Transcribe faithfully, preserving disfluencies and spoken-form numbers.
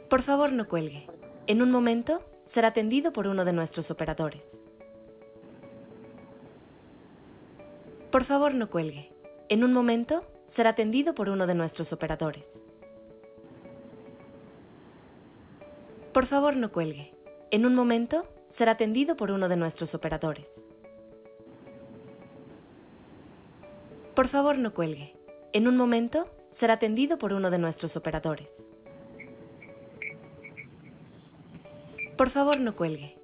Por favor, no cuelgue. En un momento, será atendido por uno de nuestros operadores. Por favor, no cuelgue. En un momento, será atendido por uno de nuestros operadores. Por favor, no cuelgue. En un momento, será atendido por uno de nuestros operadores. Por favor, no cuelgue. En un momento, será atendido por uno de nuestros operadores. Por favor, no cuelgue.